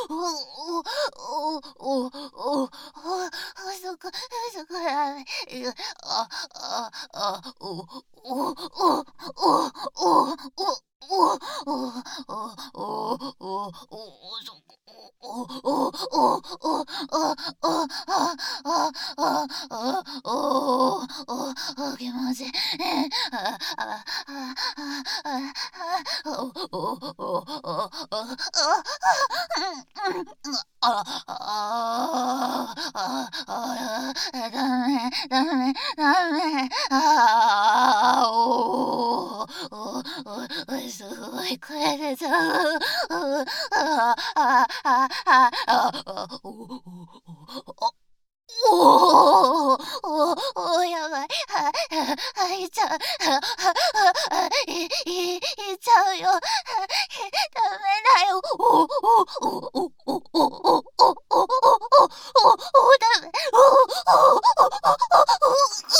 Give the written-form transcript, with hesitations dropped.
気持ちいい。すごい声出ちゃう。やばい。いっちゃう。いっちゃうよ。ダメだよ。ダメ。